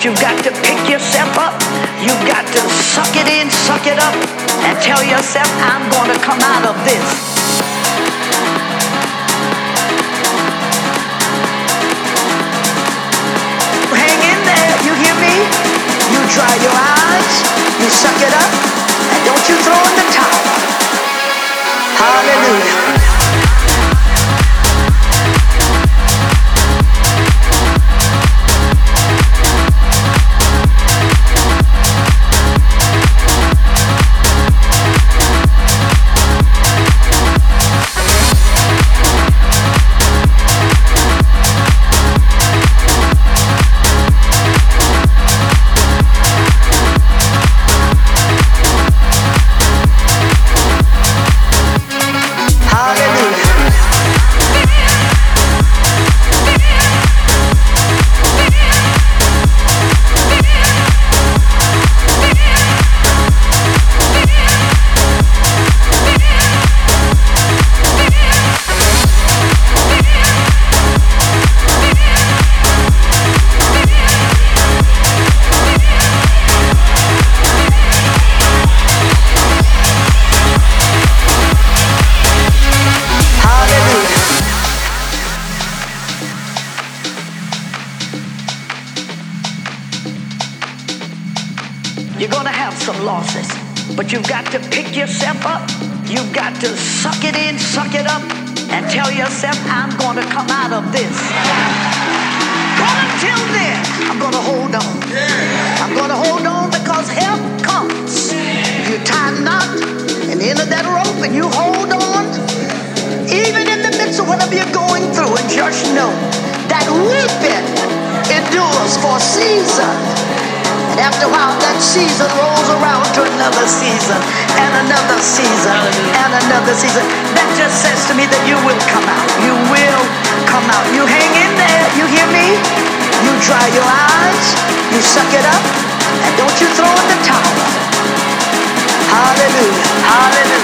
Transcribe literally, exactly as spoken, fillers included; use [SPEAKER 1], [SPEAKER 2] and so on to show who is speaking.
[SPEAKER 1] But you've got to pick yourself up. You've got to suck it in, suck it up, and tell yourself, I'm going to come out of this. Hang in there, you hear me? You dry your eyes, you suck it up, and don't you throw in the towel. Hallelujah. You're gonna have some losses, but you've got to pick yourself up. You've got to suck it in, suck it up, and tell yourself, I'm gonna come out of this. But until then, I'm gonna hold on. I'm gonna hold on because help comes. If you tie a knot and the end of that rope and you hold on, even in the midst of whatever you're going through, and just know that weeping endures for a season. And after a while, that season rolls around to another season, and another season, and another season. That just says to me that you will come out. You will come out. You hang in there, you hear me? You dry your eyes, you suck it up, and don't you throw in the towel. Hallelujah, hallelujah.